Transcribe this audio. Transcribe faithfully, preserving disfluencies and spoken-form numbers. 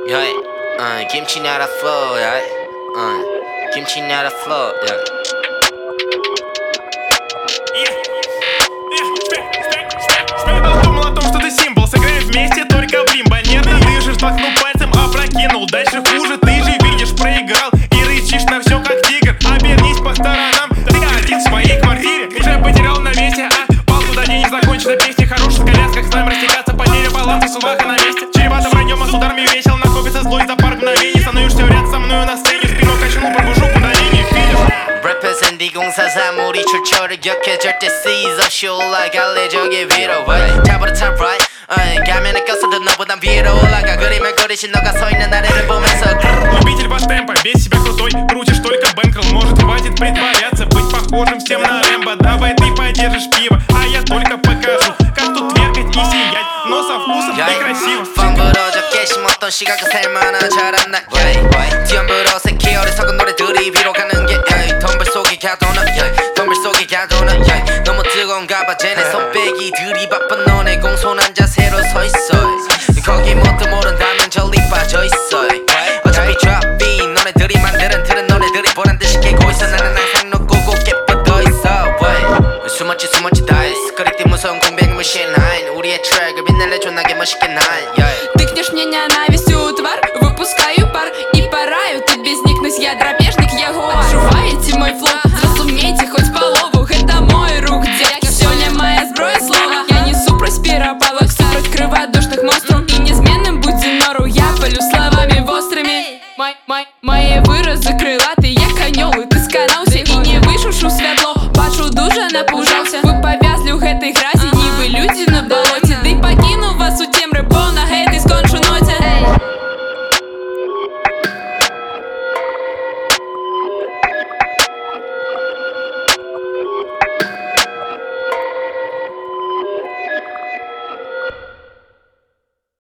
yeah. uh, 김치 나라 flow, yeah. uh, 김치 나라 flow, yeah. Думал о том, что ты символ, сыграем вместе только в лимбо. Нет, а ты же толкнул пальцем, опрокинул. Дальше хуже, ты же видишь, проиграл. И рычишь на все как тигр. Обернись по сторонам, ты один в своей квартире. Уже потерял на месте, а палку дадим, не закончена песня. Хороших колясках знаем растекаться, потеря баланса, сумаха на месте. Чревато враньем, а с ударами весел. Накопится злость за пару мгновений. Становишься рядом со мною на сцене. Спину качнул, пробужу, куда не видишь. Represent 이공사삼 우리 출처를 기억해 절대 seize 없이 올라갈래 저기 위로 잡으러 top right 가면에 꼈어도 너보단 위로 올라가 그림을 그리신 너가 서있는 나를 보면서 Любитель ваш темпа, весь себя крутой. Крутишь только бэнкролл, может хватит притворяться. Быть похожим всем на Рэмбо. Давай ты подержишь пиво, а я только покажу, как тут тверкать и сиять, но со вкусом и красиво. 펑 부러져 깨심 어떤 시각은 살만한 잘한다 뒤엄부러 새끼 어리석은 노래들이 위로 가는 게 덤벨 속에 가도는 덤벨 속에 가도는 너무 뜨거운가 봐 쟤네 손빼기들이 바쁜 너네 공손한 자세로 서있어 거기 뭣도 모른다면 저리 빠져있어 어차피 drop beat 너네들이 만드는 들은 노래들이 보란듯이 깨고 있어 나는 항상 놓고 곱게 뻗어있어 숨었지 숨었지 다 했어 그리띠 무서운 공백 무시해 line 우리의 트랙을 빛날래 존나게 멋있게 날 Ты мне не нравится.